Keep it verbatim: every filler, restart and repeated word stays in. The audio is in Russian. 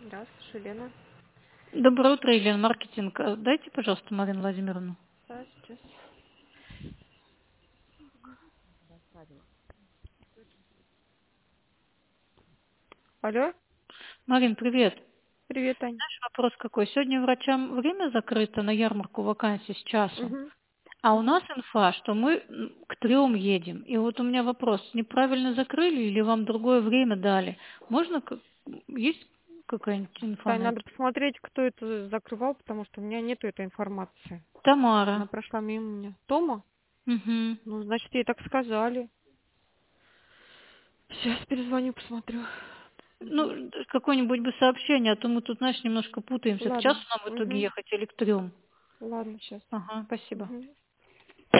Да, слушай, Лена. Доброе утро, Елена, маркетинг. Э, Дайте, пожалуйста, Марину Владимировну. Да, сейчас. Алло, Марин, привет. привет, Тань. Знаешь, вопрос какой? Сегодня врачам время закрыто на ярмарку вакансий с часу, Угу. а у Угу. нас инфа, что мы м, к трем едем. И вот у меня вопрос, неправильно закрыли или вам другое время дали? Можно, к- есть какая-нибудь инфа Тань, на это? надо посмотреть, кто это закрывал, потому что у меня нету этой информации. Тамара. Она прошла мимо меня. Тома? Мгм. Ну, значит, ей так сказали. Сейчас перезвоню, посмотрю. Угу. Ну, какое-нибудь бы сообщение, а то мы тут, знаешь, немножко путаемся. К часу Ладно. нам в итоге Угу. ехать или к трем? Ладно, сейчас. Ага, спасибо. Угу.